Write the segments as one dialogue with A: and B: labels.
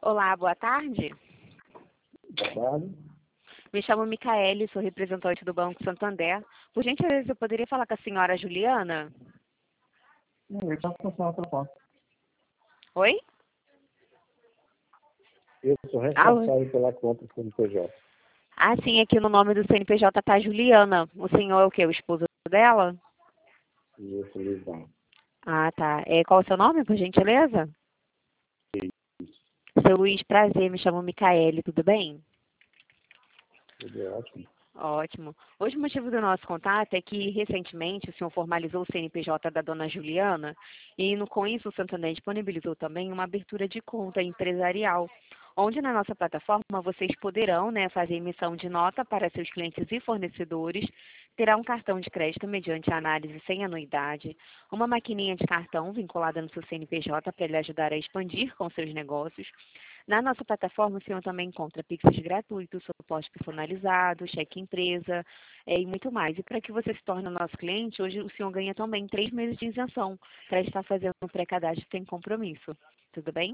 A: Olá, boa tarde.
B: Boa tarde.
A: Me chamo Micaele, sou representante do Banco Santander. Por gentileza, eu poderia falar com a senhora Juliana?
B: Eu já funciono pela conta.
A: Oi?
B: Eu sou
A: Alô?
B: responsável pela conta do CNPJ.
A: Ah, sim, aqui no nome do CNPJ tá Juliana. O senhor é o quê? O esposo dela?
B: E eu sou Lisão.
A: Ah, tá. Qual o seu nome, por gentileza? Seu Luiz, prazer, me chamo Micaele, tudo bem?
B: Tudo é ótimo.
A: Ótimo. Hoje o motivo do nosso contato é que, recentemente, o senhor formalizou o CNPJ da dona Juliana e, com isso, o Santander disponibilizou também uma abertura de conta empresarial, onde na nossa plataforma vocês poderão, fazer emissão de nota para seus clientes e fornecedores, terá um cartão de crédito mediante análise sem anuidade, uma maquininha de cartão vinculada no seu CNPJ para lhe ajudar a expandir com seus negócios. Na nossa plataforma, o senhor também encontra Pix gratuitos, suporte personalizado, cheque empresa e muito mais. E para que você se torne nosso cliente, hoje o senhor ganha também 3 meses de isenção para estar fazendo um pré-cadastro sem compromisso. Tudo bem?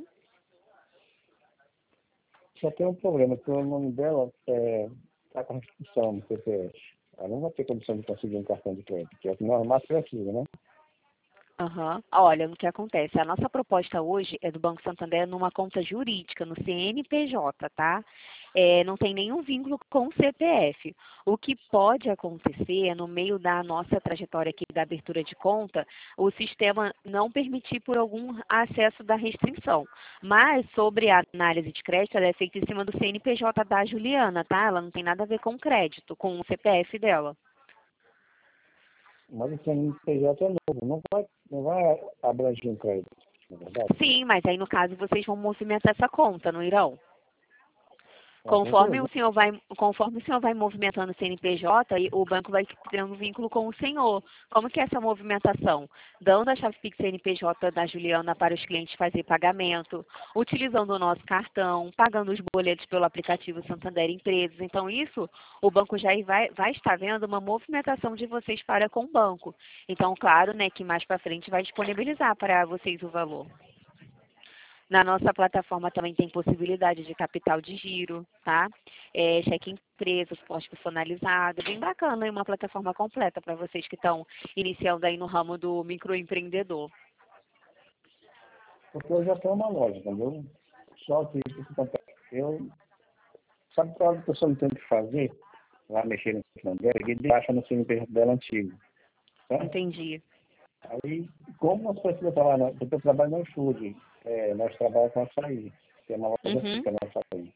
B: Só tem um problema, que o nome dela está com restrição no CPF. Ela não vai ter condição de conseguir um cartão de crédito, que é o que normal precisa, né?
A: Aham. Olha, o que acontece? A nossa proposta hoje é do Banco Santander numa conta jurídica, no CNPJ, tá? Não tem nenhum vínculo com o CPF. O que pode acontecer é, no meio da nossa trajetória aqui da abertura de conta, o sistema não permitir por algum acesso da restrição. Mas sobre a análise de crédito, ela é feita em cima do CNPJ da Juliana, tá? Ela não tem nada a ver com crédito, com o CPF dela.
B: Mas o CNPJ é novo, não vai abranger um crédito, na verdade.
A: Sim, mas aí no caso vocês vão movimentar essa conta, não irão?
B: Com
A: Conforme
B: certeza.
A: o senhor vai movimentando o CNPJ, o banco vai tendo vínculo com o senhor. Como que é essa movimentação? Dando a chave Pix CNPJ da Juliana para os clientes fazer pagamento, utilizando o nosso cartão, pagando os boletos pelo aplicativo Santander Empresas. Então, isso o banco já vai estar vendo uma movimentação de vocês para com o banco. Então, claro, que mais para frente vai disponibilizar para vocês o valor. Na nossa plataforma também tem possibilidade de capital de giro, tá? Cheque empresa, suporte personalizado, bem bacana, e uma plataforma completa para vocês que estão iniciando aí no ramo do microempreendedor.
B: Porque eu já tenho uma loja, entendeu? Só que o que acontece? Sabe qual a pessoa não tem o que fazer? Lá mexer no Santander, ele acha no CNPJ dela antigo. Tá?
A: Entendi.
B: Aí, como nós precisamos trabalhar, porque eu trabalho no estúdio, nós trabalhamos com açaí, que é uma loja
A: Uhum.
B: fica no açaí.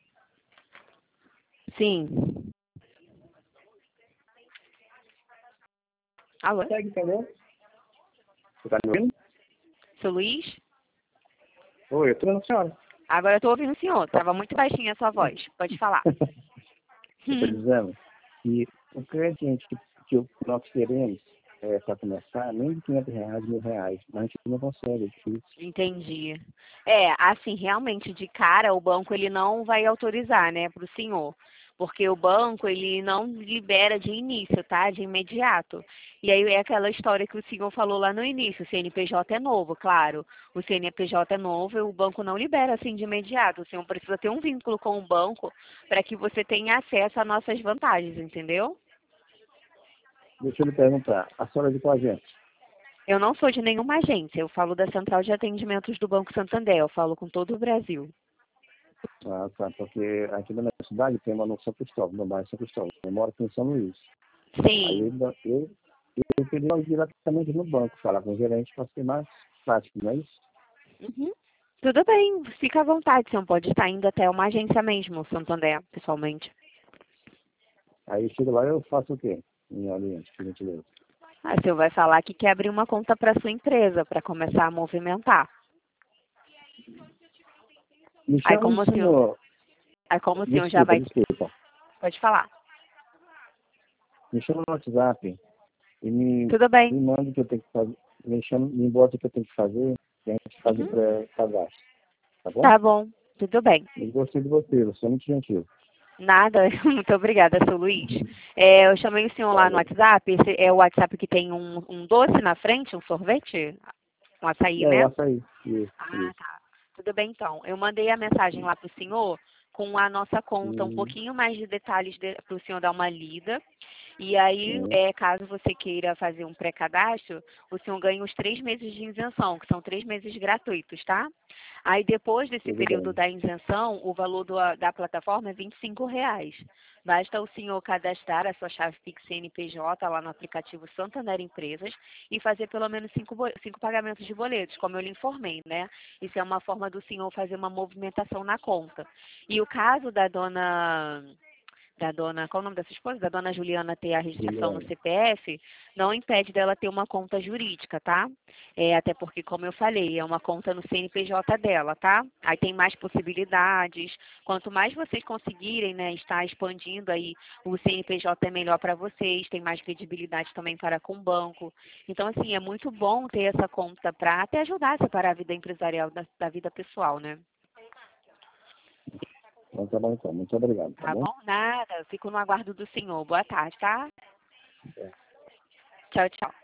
A: Sim. Alô?
B: Consegue, entendeu? Você tá me ouvindo?
A: Seu Luiz?
B: Oi, eu tô vendo a senhora.
A: Agora eu estou ouvindo o senhor. Estava muito baixinha a sua voz. Pode falar.
B: Eu tô dizendo que o cliente que nós queremos para começar, nem de R$ 500, R$ 1.000, mas a gente não consegue, é difícil.
A: Entendi. Assim, realmente, de cara, o banco ele não vai autorizar, para o senhor. Porque o banco, ele não libera de início, tá? De imediato. E aí é aquela história que o senhor falou lá no início, o CNPJ é novo, claro. O CNPJ é novo e o banco não libera assim de imediato. O senhor precisa ter um vínculo com o banco para que você tenha acesso às nossas vantagens, entendeu?
B: Deixa eu lhe perguntar, a senhora é de qual agência?
A: Eu não sou de nenhuma agência, eu falo da Central de Atendimentos do Banco Santander, eu falo com todo o Brasil.
B: Ah, tá, porque aqui na minha cidade tem uma no São Cristóvão, no bairro São Cristóvão. Eu moro aqui em São Luís. Aí
A: Sim.
B: eu queria ir diretamente no banco, falar com o gerente para ser mais prático, não é isso?
A: Uhum. Tudo bem, fica à vontade, você não pode estar indo até uma agência mesmo, Santander, pessoalmente.
B: Aí chego lá eu faço o quê? Em Oriente, por gentileza.
A: Aí o senhor vai falar que quer abrir uma conta para sua empresa, para começar a movimentar.
B: Me
A: Aí
B: chama
A: como
B: no
A: o senhor,
B: senhor.
A: aí como o senhor já
B: Desculpa,
A: vai,
B: desculpa.
A: pode falar.
B: Me chama no WhatsApp e me
A: Tudo bem.
B: manda o que eu tenho que fazer. Me bota o que eu tenho que fazer e a gente faz o
A: Uhum.
B: pré-cadastro. Tá bom?
A: Tá bom, tudo bem.
B: Eu gostei de você é muito gentil.
A: Nada, muito obrigada, seu Luiz. Eu chamei o senhor lá no
B: Valeu.
A: WhatsApp, esse é o WhatsApp que tem um doce na frente, um sorvete, um açaí,
B: É, o
A: né?
B: açaí. Isso,
A: Ah,
B: isso.
A: tá. Tudo bem, então. Eu mandei a mensagem lá para o senhor com a nossa conta, um pouquinho mais de detalhes para o senhor dar uma lida. E aí,
B: Sim,
A: caso você queira fazer um pré-cadastro, o senhor ganha os 3 meses de isenção, que são 3 meses gratuitos, tá? Aí, depois desse
B: tudo
A: período
B: bem.
A: da isenção, o valor da plataforma é R$ 25. Basta o senhor cadastrar a sua chave Pix CNPJ lá no aplicativo Santander Empresas e fazer pelo menos 5 pagamentos de boletos, como eu lhe informei, né? Isso é uma forma do senhor fazer uma movimentação na conta. E o caso da dona, qual é o nome dessa esposa? Da dona Juliana ter a registração no
B: Juliana.
A: CPF, não impede dela ter uma conta jurídica, tá? Até porque, como eu falei, é uma conta no CNPJ dela, tá? Aí tem mais possibilidades. Quanto mais vocês conseguirem, né, estar expandindo aí o CNPJ é melhor para vocês, tem mais credibilidade também para com o banco. Então, assim, é muito bom ter essa conta para até ajudar a separar a vida empresarial da vida pessoal, né?
B: Então tá bom, então. Muito obrigado, tá
A: Tá
B: bom?
A: bom? Nada. Fico no aguardo do senhor. Boa tarde, tá?
B: É.
A: Tchau, tchau.